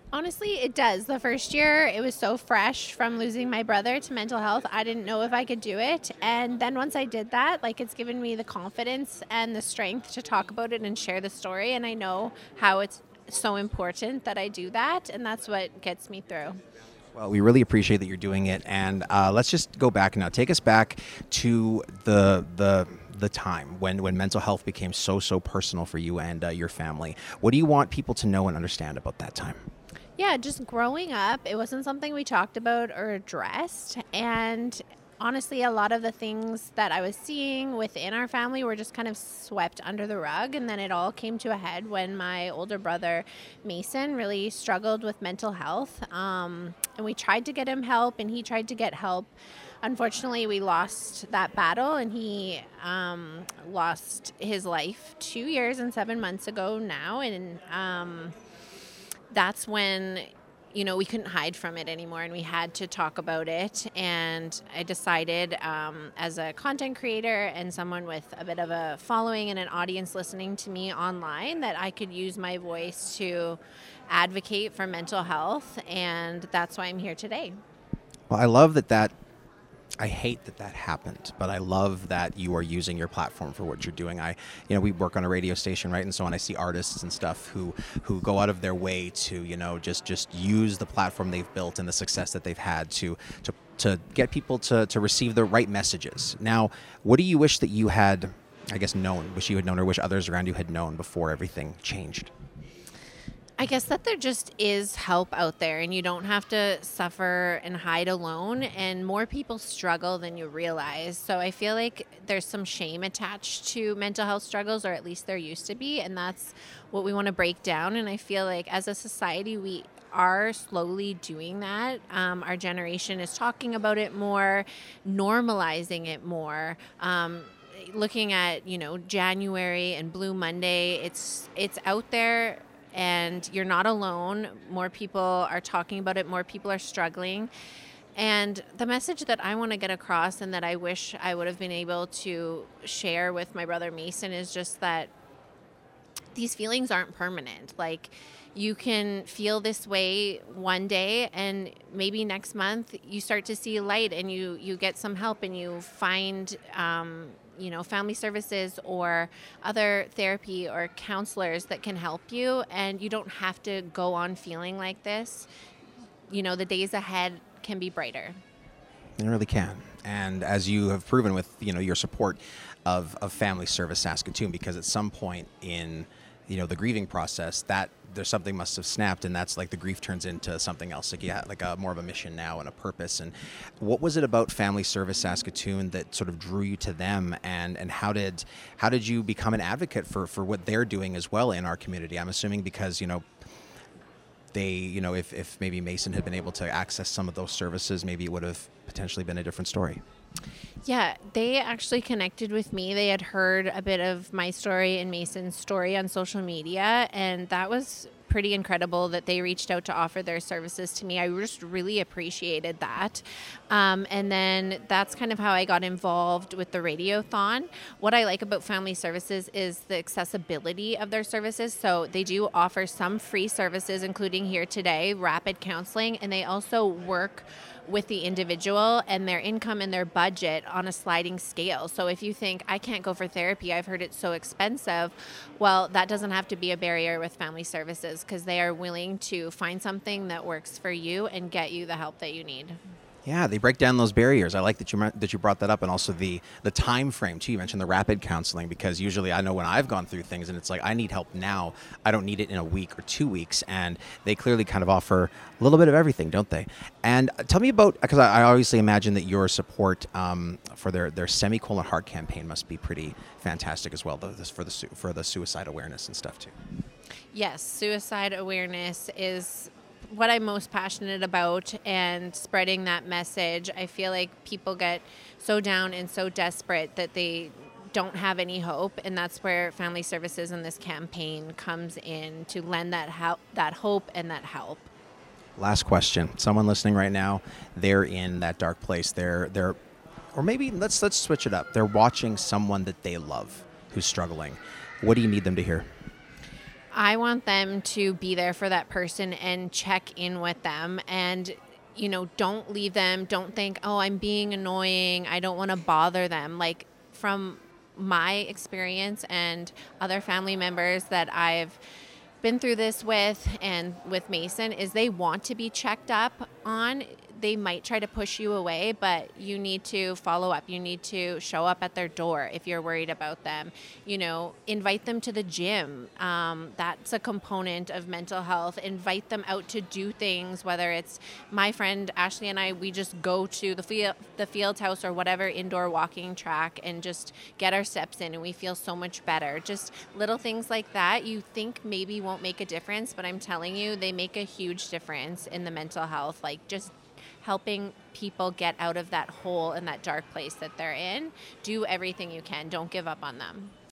Honestly, it does. The first year, it was so fresh from losing my brother to mental health. I didn't know if I could do it. And then once I did that, like it's given me the confidence and the strength to talk about it and share the story. And I know how it's so important that I do that. And that's what gets me through. Well, we really appreciate that you're doing it, and let's just go back now. Take us back to the time when mental health became so personal for you and your family. What do you want people to know and understand about that time? Yeah, just growing up, it wasn't something we talked about or addressed. And honestly, a lot of the things that I was seeing within our family were just kind of swept under the rug. And then it all came to a head when my older brother, Mason, really struggled with mental health. And we tried to get him help, and he tried to get help. Unfortunately, we lost that battle, and he lost his life 2 years and 7 months ago now. And that's when we couldn't hide from it anymore, and we had to talk about it. And I decided, as a content creator and someone with a bit of a following and an audience listening to me online, that I could use my voice to advocate for mental health, and that's why I'm here today. Well, I love that. I hate that happened, but I love that you are using your platform for what you're doing. We work on a radio station, right? And so when I see artists and stuff who go out of their way to, just use the platform they've built and the success that they've had to get people to receive the right messages. Now, what do you wish that you had, I guess, wish you had known, or wish others around you had known before everything changed? I guess that there just is help out there, and you don't have to suffer and hide alone, and more people struggle than you realize. So I feel like there's some shame attached to mental health struggles, or at least there used to be, and that's what we want to break down. And I feel like as a society, we are slowly doing that. Our generation is talking about it more, normalizing it more. Looking at, January and Blue Monday, it's out there, and you're not alone. More people are talking about it. More people are struggling. And the message that I want to get across, and that I wish I would have been able to share with my brother Mason, is just that these feelings aren't permanent. Like, you can feel this way one day, and maybe next month you start to see light, and you get some help, and you find family services or other therapy or counselors that can help you, and you don't have to go on feeling like this. The days ahead can be brighter. It really can. And as you have proven with, your support of Family Service Saskatoon, because at some point in, the grieving process, that there's something must have snapped, and that's like the grief turns into something else. Like a more of a mission now and a purpose. And what was it about Family Service Saskatoon that sort of drew you to them, and how did you become an advocate for what they're doing as well in our community? I'm assuming because, they, if maybe Mason had been able to access some of those services, maybe it would have potentially been a different story. Yeah, they actually connected with me. They had heard a bit of my story and Mason's story on social media, and that was pretty incredible that they reached out to offer their services to me. I just really appreciated that. And then that's kind of how I got involved with the Radiothon. What I like about Family Services is the accessibility of their services. So they do offer some free services, including here today, rapid counseling, and they also work with the individual and their income and their budget on a sliding scale. So if you think, I can't go for therapy, I've heard it's so expensive, well, that doesn't have to be a barrier with Family Services, because they are willing to find something that works for you and get you the help that you need. Yeah, they break down those barriers. I like that you brought that up, and also the time frame too. You mentioned the rapid counseling, because usually I know when I've gone through things and it's like I need help now. I don't need it in a week or 2 weeks, and they clearly kind of offer a little bit of everything, don't they? And tell me about, because I obviously imagine that your support for their semicolon heart campaign must be pretty fantastic as well. For the suicide awareness and stuff too. Yes, suicide awareness is what I'm most passionate about, and spreading that message. I feel like people get so down and so desperate that they don't have any hope, and that's where Family Services and this campaign comes in to lend that hope and that help. Last question. Someone listening right now, they're in that dark place. They're or maybe let's switch it up. They're watching someone that they love who's struggling. What do you need them to hear? I want them to be there for that person and check in with them and don't leave them. Don't think, "Oh, I'm being annoying. I don't want to bother them." Like from my experience and other family members that I've been through this with and with Mason is they want to be checked up on. They might try to push you away, but you need to follow up. You need to show up at their door if you're worried about them. Invite them to the gym. That's a component of mental health. Invite them out to do things, whether it's my friend Ashley and I, we just go to the field house or whatever indoor walking track and just get our steps in, and we feel so much better. Just little things like that you think maybe won't make a difference, but I'm telling you, they make a huge difference in the mental health. Like just helping people get out of that hole and that dark place that they're in. Do everything you can. Don't give up on them.